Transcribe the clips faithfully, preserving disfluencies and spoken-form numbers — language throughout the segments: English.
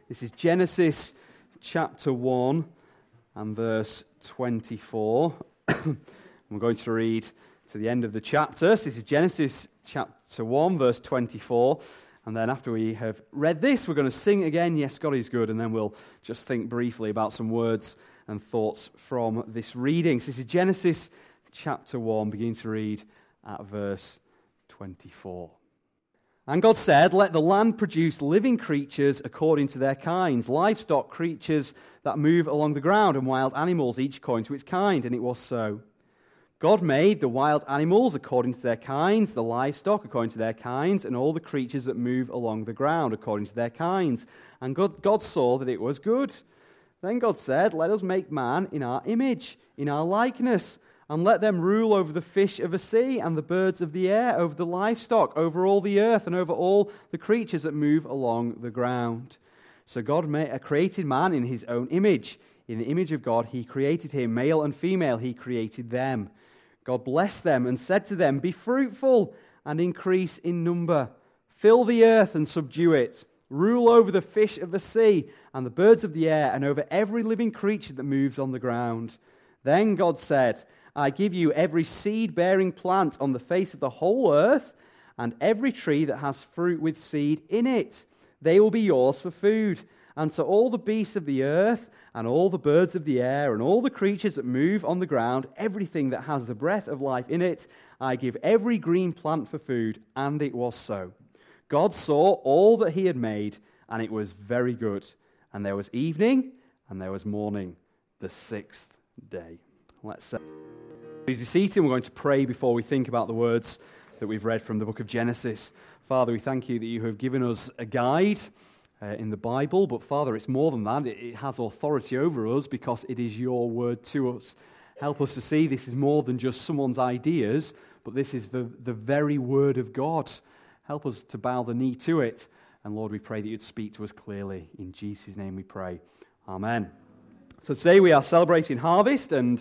This is Genesis chapter one and verse twenty-four. We're going to read to the end of the chapter. So this is Genesis chapter one, verse twenty-four. And then after we have read this, we're going to sing again, Yes, God is Good, and then we'll just think briefly about some words and thoughts from this reading. So this is Genesis chapter one, beginning to read at verse twenty-four. And God said, "Let the land produce living creatures according to their kinds, livestock creatures that move along the ground, and wild animals, each according to its kind." And it was so. God made the wild animals according to their kinds, the livestock according to their kinds, and all the creatures that move along the ground according to their kinds. And God, God saw that it was good. Then God said, "Let us make man in our image, in our likeness, and let them rule over the fish of the sea and the birds of the air, over the livestock, over all the earth, and over all the creatures that move along the ground." So God made, created man in his own image. In the image of God he created him, male and female he created them. God blessed them and said to them, "Be fruitful and increase in number. Fill the earth and subdue it. Rule over the fish of the sea and the birds of the air, and over every living creature that moves on the ground." Then God said, "I give you every seed-bearing plant on the face of the whole earth, and every tree that has fruit with seed in it. They will be yours for food. And to all the beasts of the earth, and all the birds of the air, and all the creatures that move on the ground, everything that has the breath of life in it, I give every green plant for food." And it was so. God saw all that he had made, and it was very good. And there was evening, and there was morning, the sixth day. Let's say. Please be seated. We're going to pray before we think about the words that we've read from the book of Genesis. Father, we thank you that you have given us a guide uh, in the Bible, but Father, it's more than that. It, it has authority over us because it is your word to us. Help us to see this is more than just someone's ideas, but this is the, the very word of God. Help us to bow the knee to it. And Lord, we pray that you'd speak to us clearly. In Jesus' name we pray. Amen. So today we are celebrating harvest, and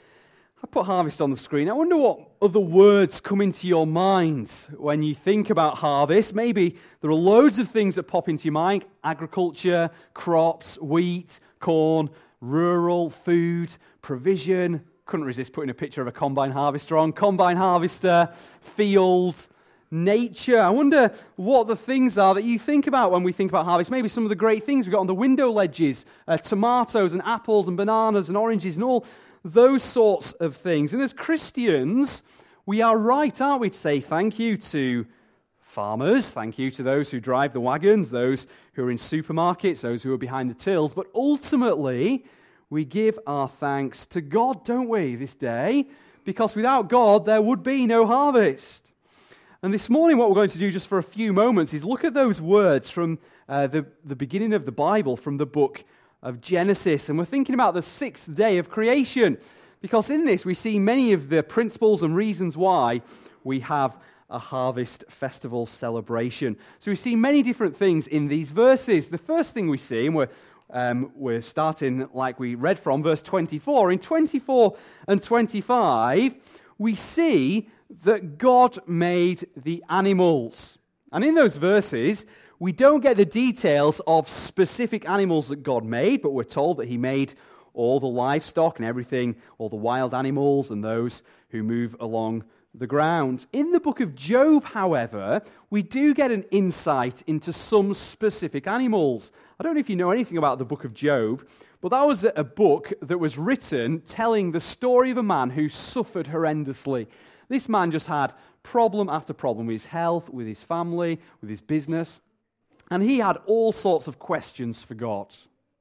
I put harvest on the screen. I wonder what other words come into your mind when you think about harvest. Maybe there are loads of things that pop into your mind. Agriculture, crops, wheat, corn, rural, food, provision. Couldn't resist putting a picture of a combine harvester on. Combine harvester, field, nature. I wonder what the things are that you think about when we think about harvest. Maybe some of the great things we've got on the window ledges, uh, tomatoes and apples and bananas and oranges and all those sorts of things. And as Christians, we are right, aren't we, to say thank you to farmers, thank you to those who drive the wagons, those who are in supermarkets, those who are behind the tills. But ultimately, we give our thanks to God, don't we, this day? Because without God, there would be no harvest. And this morning, what we're going to do just for a few moments is look at those words from uh, the, the beginning of the Bible, from the book of Genesis. And we're thinking about the sixth day of creation, because in this we see many of the principles and reasons why we have a harvest festival celebration. So we see many different things in these verses. The first thing we see, and we're, um, we're starting like we read from verse twenty-four. In twenty-four and twenty-five, we see that God made the animals. And in those verses, we don't get the details of specific animals that God made, but we're told that he made all the livestock and everything, all the wild animals and those who move along the ground. In the book of Job, however, we do get an insight into some specific animals. I don't know if you know anything about the book of Job, but that was a book that was written telling the story of a man who suffered horrendously. This man just had problem after problem with his health, with his family, with his business. And he had all sorts of questions for God.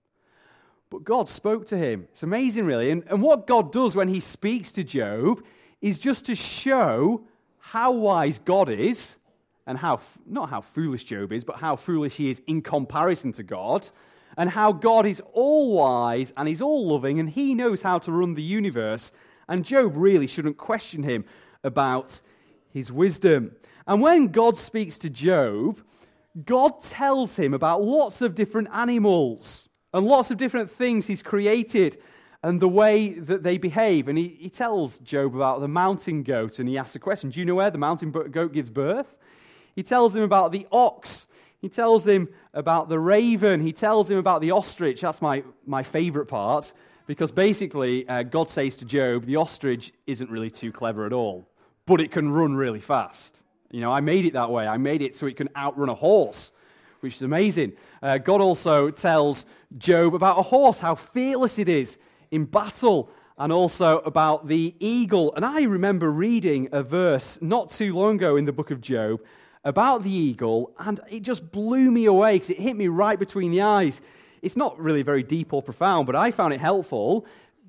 But God spoke to him. It's amazing, really. And, and what God does when he speaks to Job is just to show how wise God is, and how, not how foolish Job is, but how foolish he is in comparison to God, and how God is all wise and he's all loving, and he knows how to run the universe. And Job really shouldn't question him about his wisdom. And when God speaks to Job, God tells him about lots of different animals and lots of different things he's created and the way that they behave. And he, he tells Job about the mountain goat, and he asks a question, do you know where the mountain goat gives birth? He tells him about the ox. He tells him about the raven. He tells him about the ostrich. That's my, my favorite part, because basically uh, God says to Job, the ostrich isn't really too clever at all, but it can run really fast. You know, I made it that way. I made it so it can outrun a horse, which is amazing. Uh, God also tells Job about a horse, how fearless it is in battle, and also about the eagle. And I remember reading a verse not too long ago in the book of Job about the eagle, and it just blew me away because it hit me right between the eyes. It's not really very deep or profound, but I found it helpful.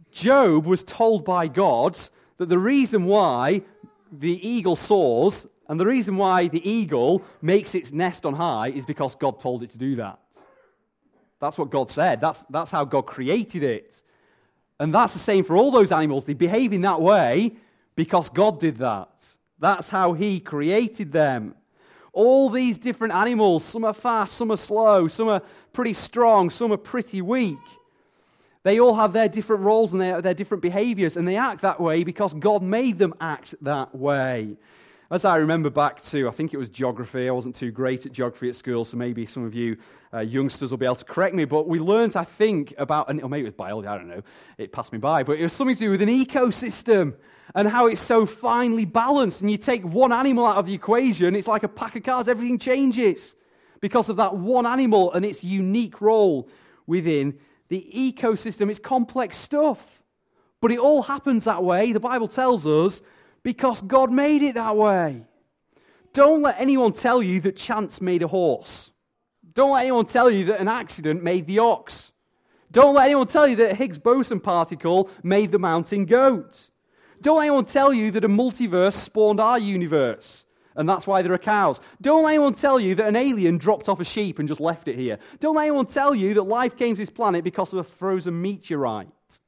Job was told by God that the reason why the eagle soars and the reason why the eagle makes its nest on high is because God told it to do that. That's what God said. That's, that's how God created it. And that's the same for all those animals. They behave in that way because God did that. That's how He created them. All these different animals, some are fast, some are slow, some are pretty strong, some are pretty weak. They all have their different roles and their, their different behaviors, and they act that way because God made them act that way. As I remember back to, I think it was geography. I wasn't too great at geography at school, so maybe some of you uh, youngsters will be able to correct me. But we learned, I think, about, an, or maybe it was biology, I don't know. It passed me by. But it was something to do with an ecosystem and how it's so finely balanced. And you take one animal out of the equation, it's like a pack of cards. Everything changes because of that one animal and its unique role within the ecosystem. It's complex stuff. But it all happens that way, the Bible tells us, because God made it that way. Don't let anyone tell you that chance made a horse. Don't let anyone tell you that an accident made the ox. Don't let anyone tell you that a Higgs boson particle made the mountain goat. Don't let anyone tell you that a multiverse spawned our universe, and that's why there are cows. Don't let anyone tell you that an alien dropped off a sheep and just left it here. Don't let anyone tell you that life came to this planet because of a frozen meteorite.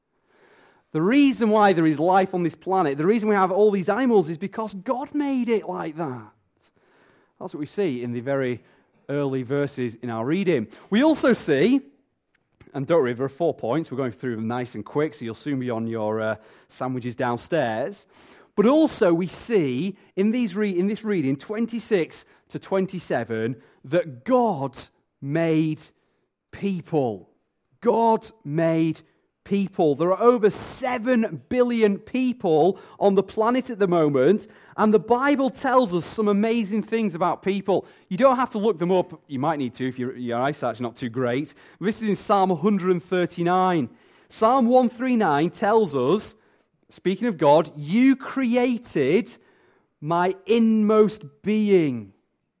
The reason why there is life on this planet, the reason we have all these animals is because God made it like that. That's what we see in the very early verses in our reading. We also see, and don't worry, there are four points. We're going through them nice and quick, so you'll soon be on your uh, sandwiches downstairs. But also we see in, these re- in this reading, twenty-six to twenty-seven, that God made people. God made people. People. There are over seven billion people on the planet at the moment, and the Bible tells us some amazing things about people. You don't have to look them up. You might need to if your, your eyesight's not too great. This is in Psalm one thirty-nine. Psalm one thirty-nine tells us, speaking of God, you created my inmost being.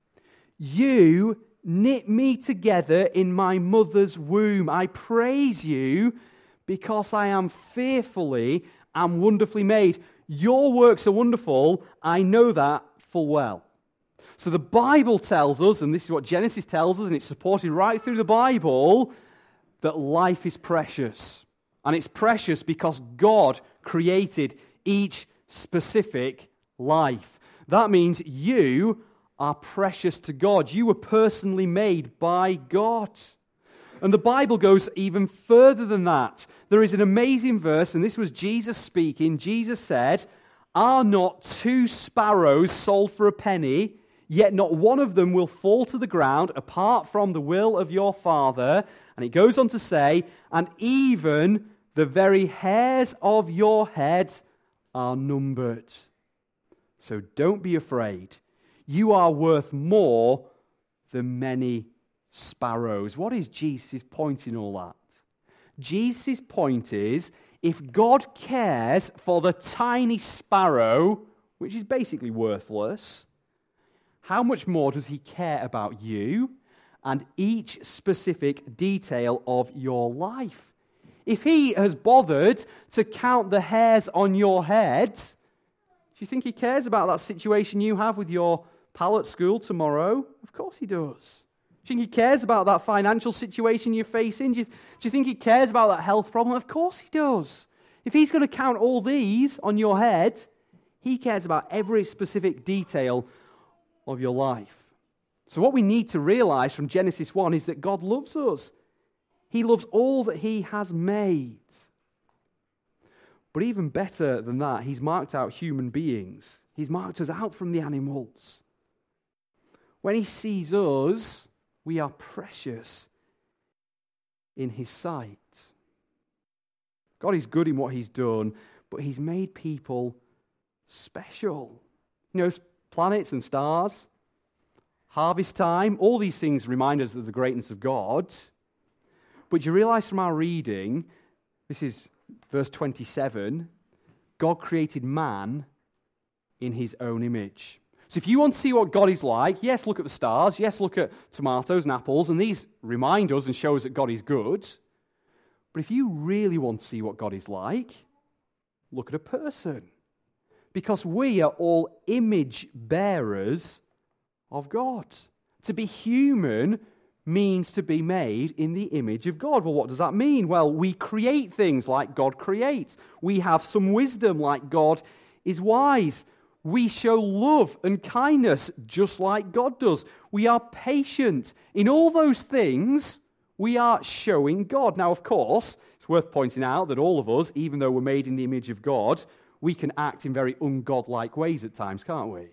You knit me together in my mother's womb. I praise you because I am fearfully and wonderfully made. Your works are wonderful. I know that full well. So the Bible tells us, and this is what Genesis tells us, and it's supported right through the Bible, that life is precious. And it's precious because God created each specific life. That means you are precious to God. You were personally made by God. And the Bible goes even further than that. There is an amazing verse, and this was Jesus speaking. Jesus said, "Are not two sparrows sold for a penny? Yet not one of them will fall to the ground apart from the will of your Father." And he goes on to say, "And even the very hairs of your head are numbered." So don't be afraid. You are worth more than many sparrows. What is Jesus' point in all that? Jesus' point is, if God cares for the tiny sparrow, which is basically worthless, how much more does he care about you and each specific detail of your life? If he has bothered to count the hairs on your head, do you think he cares about that situation you have with your pal at school tomorrow? Of course he does. Do you think he cares about that financial situation you're facing? Do you, do you think he cares about that health problem? Of course he does. If he's going to count all these on your head, he cares about every specific detail of your life. So what we need to realize from Genesis one is that God loves us. He loves all that he has made. But even better than that, he's marked out human beings. He's marked us out from the animals. When he sees us, We are precious in his sight. God is good in what he's done, but he's made people special. You know, planets and stars, harvest time, all these things remind us of the greatness of God. But you realize from our reading, this is verse twenty-seven, God created man in his own image. So if you want to see what God is like, yes, look at the stars, yes, look at tomatoes and apples, and these remind us and show us that God is good. But if you really want to see what God is like, look at a person. Because we are all image bearers of God. To be human means to be made in the image of God. Well, what does that mean? Well, we create things like God creates. We have some wisdom like God is wise. We show love and kindness just like God does. We are patient. In all those things, we are showing God. Now, of course, it's worth pointing out that all of us, even though we're made in the image of God, we can act in very ungodlike ways at times, can't we?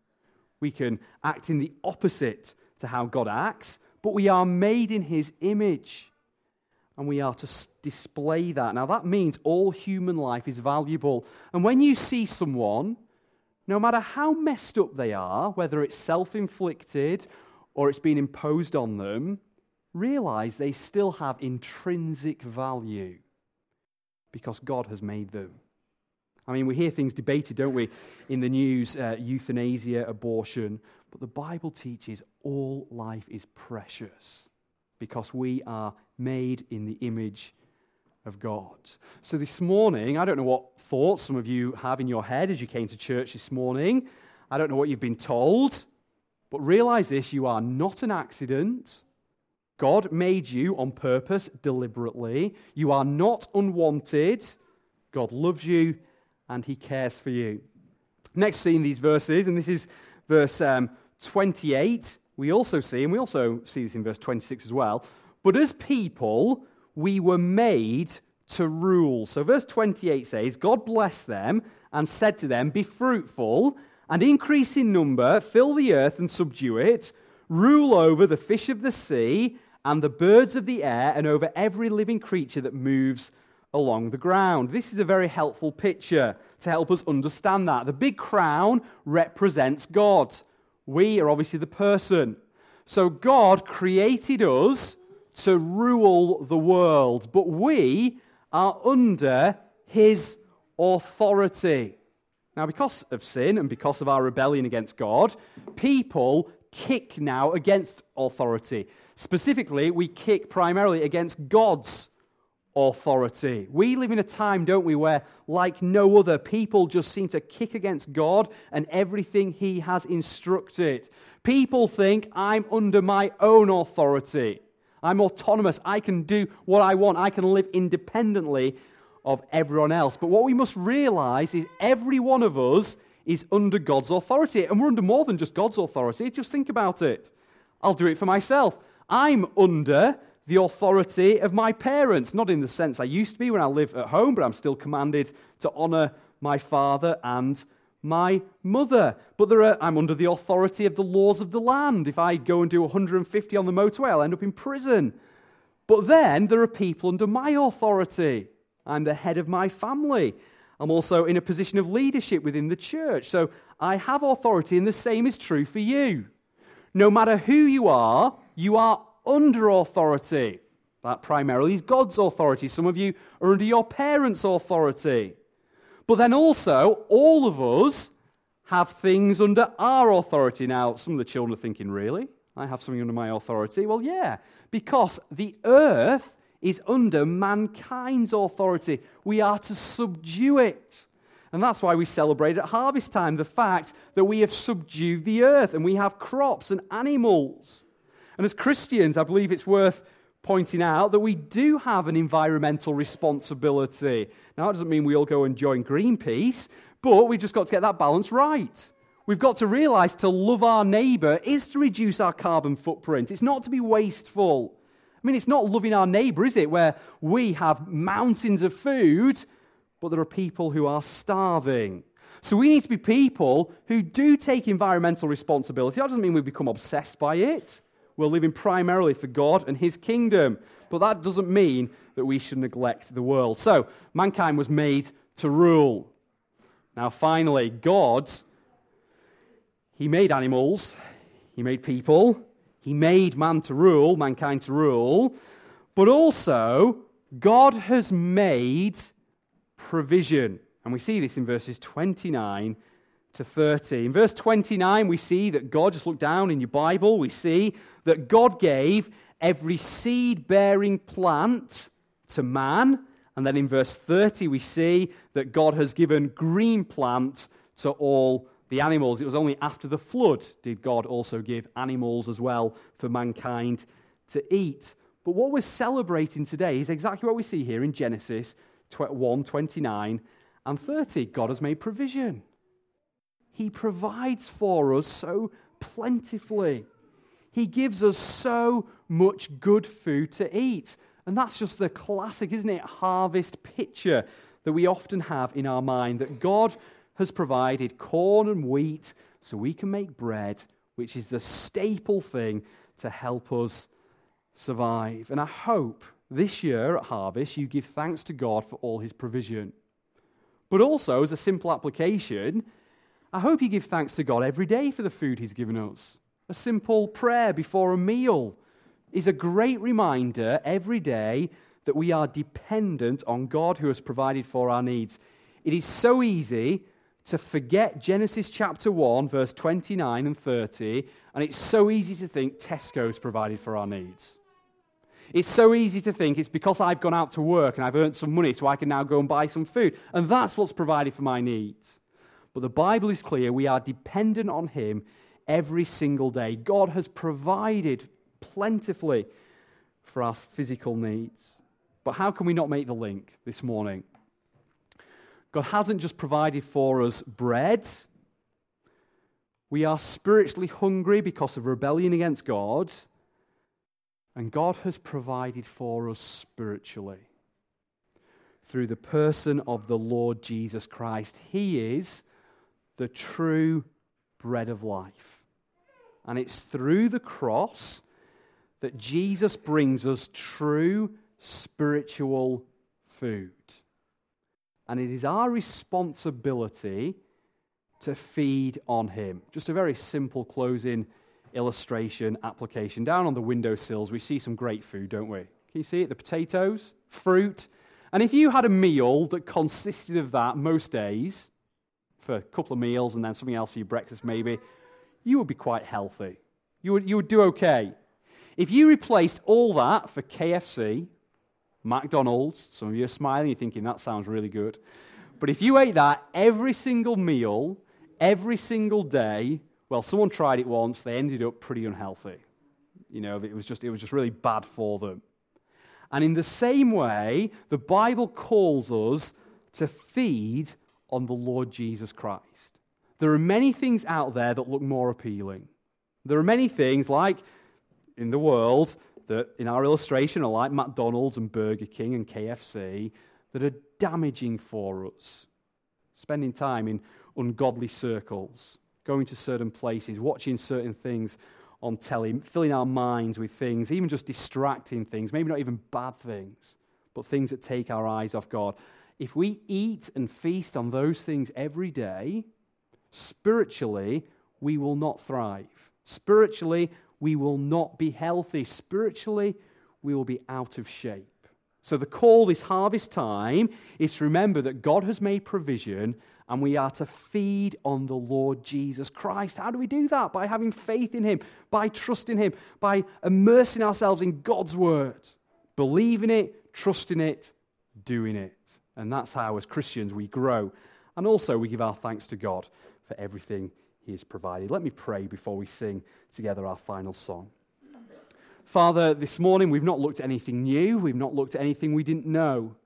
We can act in the opposite to how God acts, but we are made in his image, and we are to display that. Now, that means all human life is valuable. And when you see someone, no matter how messed up they are, whether it's self-inflicted or it's been imposed on them, realize they still have intrinsic value because God has made them. I mean, we hear things debated, don't we, in the news, uh, euthanasia, abortion, but the Bible teaches all life is precious because we are made in the image of God. So this morning, I don't know what thoughts some of you have in your head as you came to church this morning. I don't know what you've been told, but realize this, you are not an accident. God made you on purpose, deliberately. You are not unwanted. God loves you and he cares for you. Next see in these verses, and this is verse um, twenty-eight, we also see, and we also see this in verse twenty-six as well, but as people, we were made to rule. So verse twenty-eight says, God blessed them and said to them, be fruitful and increase in number, fill the earth and subdue it, rule over the fish of the sea and the birds of the air and over every living creature that moves along the ground. This is a very helpful picture to help us understand that. The big crown represents God. We are obviously the person. So God created us to rule the world, but we are under his authority. Now, because of sin and because of our rebellion against God, people kick now against authority. Specifically, we kick primarily against God's authority. We live in a time, don't we, where, like no other, people just seem to kick against God and everything he has instructed. People think, I'm under my own authority. I'm autonomous. I can do what I want. I can live independently of everyone else. But what we must realize is every one of us is under God's authority. And we're under more than just God's authority. Just think about it. I'll do it for myself. I'm under the authority of my parents, not in the sense I used to be when I live at home, but I'm still commanded to honor my father and my mother. But there are, I'm under the authority of the laws of the land. If I go and do one hundred fifty on the motorway, I'll end up in prison. But then there are people under my authority. I'm the head of my family. I'm also in a position of leadership within the church. So I have authority, and the same is true for you. No matter who you are, you are under authority. That primarily is God's authority. Some of you are under your parents' authority. But then also, all of us have things under our authority. Now, some of the children are thinking, really? I have something under my authority? Well, yeah, because the earth is under mankind's authority. We are to subdue it. And that's why we celebrate at harvest time the fact that we have subdued the earth and we have crops and animals. And as Christians, I believe it's worth pointing out that we do have an environmental responsibility. Now, it doesn't mean we all go and join Greenpeace, but we've just got to get that balance right. We've got to realize to love our neighbor is to reduce our carbon footprint. It's not to be wasteful. I mean, it's not loving our neighbor, is it, where we have mountains of food, but there are people who are starving. So we need to be people who do take environmental responsibility. That doesn't mean we become obsessed by it. We're living primarily for God and his kingdom. But that doesn't mean that we should neglect the world. So, mankind was made to rule. Now, finally, God, he made animals, he made people, he made man to rule, mankind to rule, but also, God has made provision. And we see this in verses twenty-nine to thirty. In verse twenty-nine, we see that God, just look down in your Bible, we see that God gave every seed-bearing plant to man. And then in verse thirty, we see that God has given green plant to all the animals. It was only after the flood did God also give animals as well for mankind to eat. But what we're celebrating today is exactly what we see here in Genesis one, twenty-nine and thirty. God has made provision. He provides for us so plentifully. He gives us so much good food to eat. And that's just the classic, isn't it, harvest picture that we often have in our mind, that God has provided corn and wheat so we can make bread, which is the staple thing to help us survive. And I hope this year at Harvest you give thanks to God for all his provision. But also, as a simple application, I hope you give thanks to God every day for the food he's given us. A simple prayer before a meal is a great reminder every day that we are dependent on God who has provided for our needs. It is so easy to forget Genesis chapter one, verse twenty-nine and thirty, and it's so easy to think Tesco's provided for our needs. It's so easy to think it's because I've gone out to work and I've earned some money so I can now go and buy some food, and that's what's provided for my needs. But the Bible is clear, we are dependent on him every single day. God has provided plentifully for our physical needs. But how can we not make the link this morning? God hasn't just provided for us bread. We are spiritually hungry because of rebellion against God. And God has provided for us spiritually through the person of the Lord Jesus Christ. He is the true bread of life. And it's through the cross that Jesus brings us true spiritual food. And it is our responsibility to feed on him. Just a very simple closing illustration application. Down on the windowsills, we see some great food, don't we? Can you see it? The potatoes, fruit. And if you had a meal that consisted of that most days, for a couple of meals and then something else for your breakfast maybe, you would be quite healthy. You would, you would do okay. If you replaced all that for K F C, McDonald's, some of you are smiling, you're thinking, that sounds really good. But if you ate that every single meal, every single day, well, someone tried it once, they ended up pretty unhealthy. You know, it was just it was just really bad for them. And in the same way, the Bible calls us to feed on the Lord Jesus Christ. There are many things out there that look more appealing. There are many things like in the world that in our illustration are like McDonald's and Burger King and K F C that are damaging for us. Spending time in ungodly circles, going to certain places, watching certain things on telly, filling our minds with things, even just distracting things, maybe not even bad things, but things that take our eyes off God. If we eat and feast on those things every day, spiritually, we will not thrive. Spiritually, we will not be healthy. Spiritually, we will be out of shape. So the call this harvest time is to remember that God has made provision and we are to feed on the Lord Jesus Christ. How do we do that? By having faith in him, by trusting him, by immersing ourselves in God's word, believing it, trusting it, doing it. And that's how, as Christians, we grow. And also, we give our thanks to God for everything he has provided. Let me pray before we sing together our final song. Father, this morning we've not looked at anything new. We've not looked at anything we didn't know.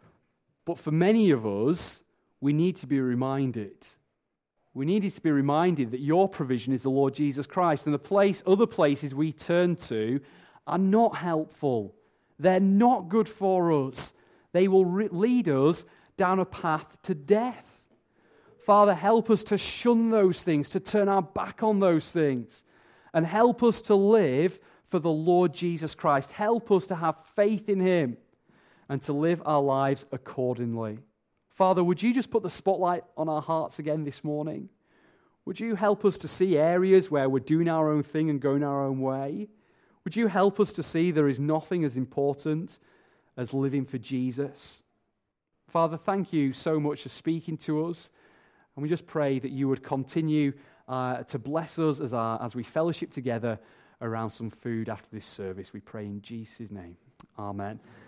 But for many of us, we need to be reminded. We need to be reminded that your provision is the Lord Jesus Christ. And the place, other places we turn to are not helpful. They're not good for us. They will re- lead us down a path to death. Father, help us to shun those things, to turn our back on those things, and help us to live for the Lord Jesus Christ. Help us to have faith in him and to live our lives accordingly. Father, would you just put the spotlight on our hearts again this morning? Would you help us to see areas where we're doing our own thing and going our own way? Would you help us to see there is nothing as important as living for Jesus? Father, thank you so much for speaking to us. And we just pray that you would continue uh, to bless us as, our, as we fellowship together around some food after this service. We pray in Jesus' name. Amen.